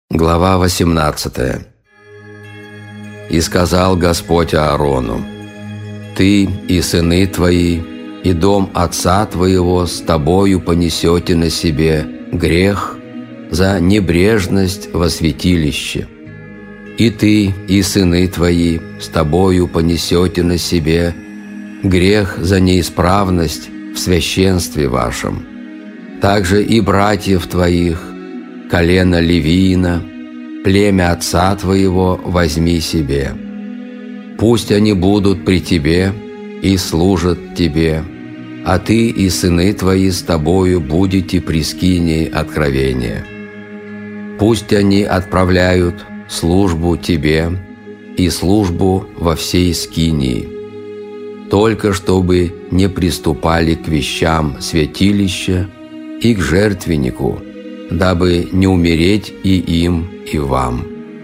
Глава 18. «И сказал Господь Аарону: Ты и сыны твои, и дом отца твоего с тобою понесете на себе грех за небрежность во святилище. И ты, и сыны твои с тобою понесете на себе грех за неисправность в священстве вашем. Также и братьев твоих, колено Левиина, племя отца твоего возьми себе. Пусть они будут при тебе и служат тебе, а ты и сыны твои с тобою будете при скинии откровения. Пусть они отправляют службу тебе и службу во всей скинии, только чтобы не приступали к вещам святилища и к жертвеннику, дабы не умереть и им, и вам.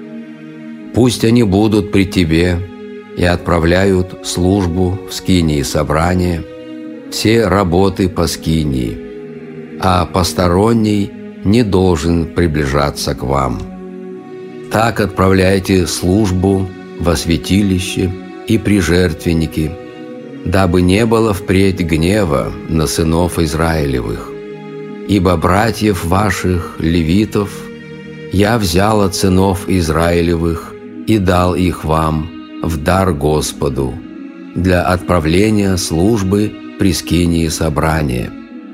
Пусть они будут при тебе и отправляют службу в скинии собрания, все работы по скинии, а посторонний не должен приближаться к вам. Так отправляйте службу во святилище и при жертвеннике, дабы не было впредь гнева на сынов Израилевых. Ибо братьев ваших, левитов, я взял от сынов Израилевых и дал их вам в дар Господу для отправления службы при скинии собрания.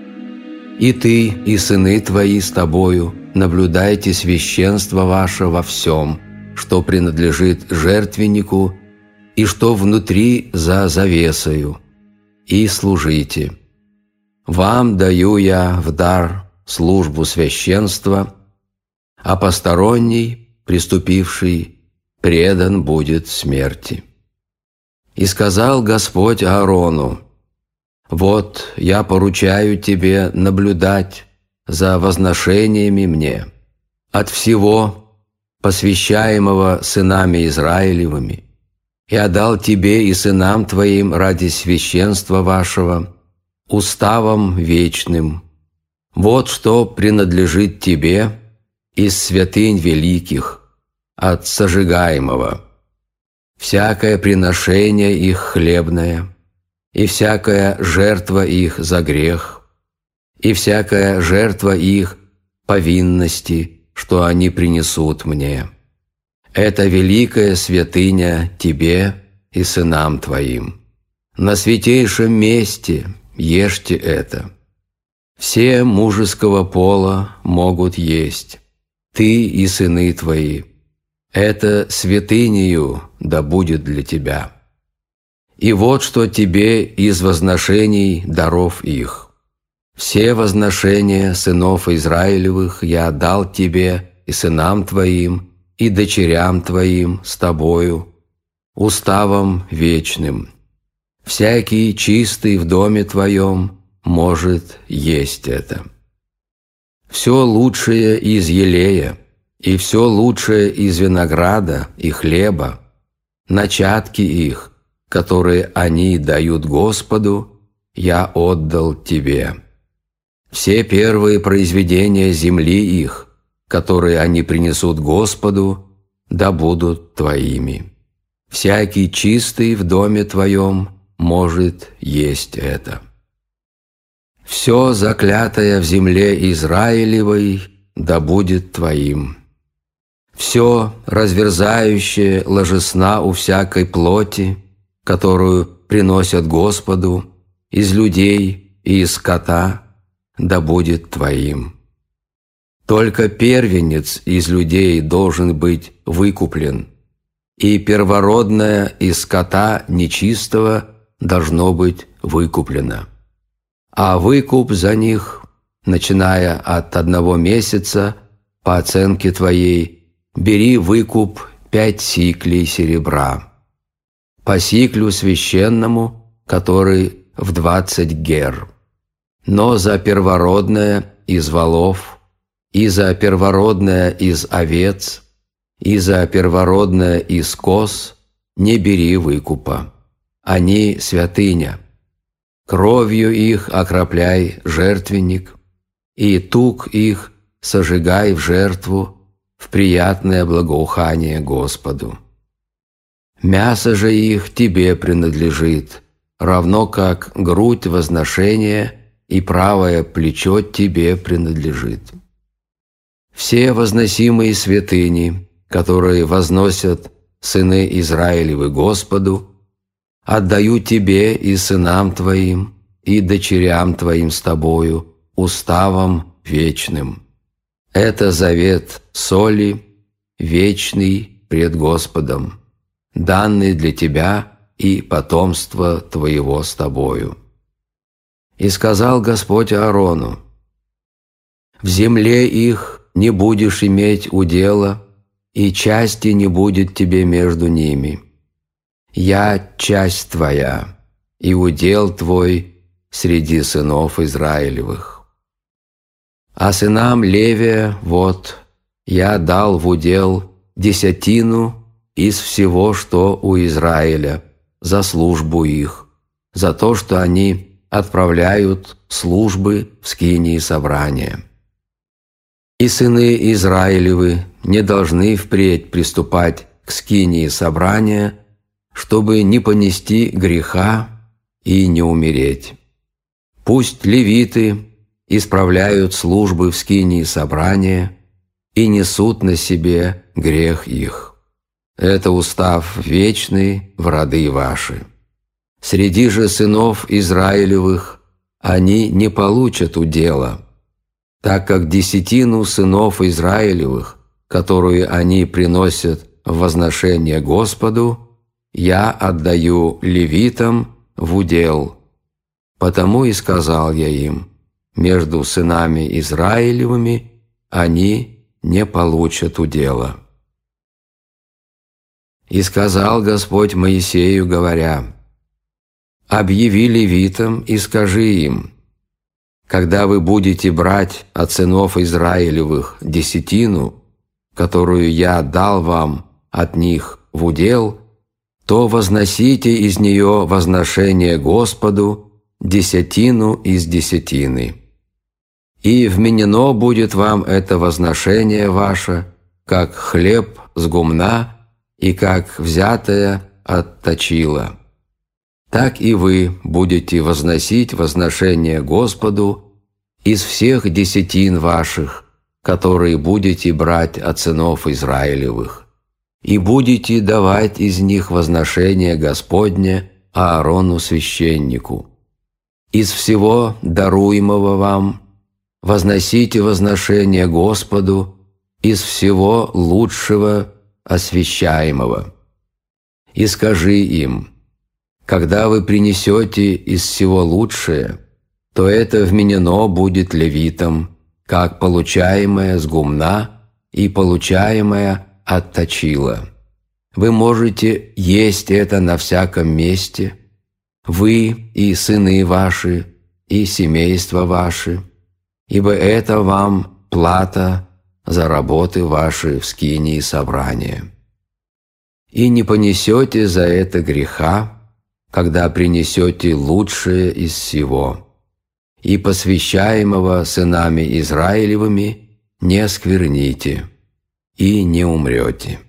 И ты, и сыны твои с тобою наблюдайте священство ваше во всем, что принадлежит жертвеннику и что внутри за завесою, и служите. Вам даю я в дар службу священства, а посторонний, приступивший, предан будет смерти. И сказал Господь Аарону: Вот я поручаю тебе наблюдать за возношениями мне от всего, посвящаемого сынами Израилевыми, и отдал тебе и сынам твоим ради священства вашего, уставом вечным. Вот что принадлежит тебе из святынь великих, от сожигаемого. Всякое приношение их хлебное, и всякая жертва их за грех, и всякая жертва их повинности, что они принесут мне. Это великая святыня тебе и сынам твоим. На святейшем месте ешьте это. Все мужеского пола могут есть, ты и сыны твои. Это святынею да будет для тебя. И вот что тебе из возношений даров их. Все возношения сынов Израилевых я дал тебе и сынам твоим, и дочерям твоим с тобою, уставом вечным. Всякий чистый в доме твоем может есть это. Все лучшее из елея, и все лучшее из винограда и хлеба, начатки их, которые они дают Господу, я отдал тебе. Все первые произведения земли их, которые они принесут Господу, да будут твоими. Всякий чистый в доме твоем может есть это. Все заклятое в земле Израилевой да будет твоим. Все разверзающее ложесна у всякой плоти, которую приносят Господу, из людей и из скота, да будет твоим. Только первенец из людей должен быть выкуплен, и первородное из скота нечистого должно быть выкуплено. А выкуп за них, начиная от 1 месяца, по оценке твоей, бери выкуп 5 сиклей серебра, по сиклю священному, который в 20 гер. Но за первородное из волов, и за первородное из овец, и за первородное из коз не бери выкупа. Они святыня. Кровью их окропляй жертвенник, и тук их сожигай в жертву, в приятное благоухание Господу. Мясо же их тебе принадлежит, равно как грудь возношения и правое плечо тебе принадлежит. Все возносимые святыни, которые возносят сыны Израилевы Господу, отдаю тебе и сынам твоим, и дочерям твоим с тобою, уставом вечным. Это завет соли, вечный пред Господом, данный для тебя и потомства твоего с тобою. И сказал Господь Аарону: в земле их не будешь иметь удела, и части не будет тебе между ними. Я часть твоя, и удел твой среди сынов Израилевых. А сынам Левия вот я дал в удел десятину из всего, что у Израиля, за службу их, за то, что они отправляют службы в скинии собрания. И сыны Израилевы не должны впредь приступать к скинии собрания, чтобы не понести греха и не умереть. Пусть левиты исправляют службы в скинии собрания и несут на себе грех их. Это устав вечный в роды ваши. Среди же сынов Израилевых они не получат удела, так как десятину сынов Израилевых, которую они приносят в возношение Господу, я отдаю левитам в удел. Потому и сказал я им: между сынами Израилевыми они не получат удела. И сказал Господь Моисею, говоря: объяви левитам и скажи им: когда вы будете брать от сынов Израилевых десятину, которую я дал вам от них в удел, то возносите из нее возношение Господу десятину из десятины. И вменено будет вам это возношение ваше, как хлеб с гумна и как взятое от точила. Так и вы будете возносить возношение Господу из всех десятин ваших, которые будете брать от сынов Израилевых, и будете давать из них возношение Господне Аарону священнику. Из всего даруемого вам возносите возношение Господу из всего лучшего освящаемого. И скажи им: когда вы принесете из всего лучшее, то это вменено будет левитам, как получаемое с гумна и получаемое от точила. Вы можете есть это на всяком месте, вы и сыны ваши, и семейства ваши, ибо это вам плата за работы ваши в скинии собрания. И не понесете за это греха, когда принесете лучшее из всего, и посвящаемого сынами Израилевыми не оскверните, и не умрете.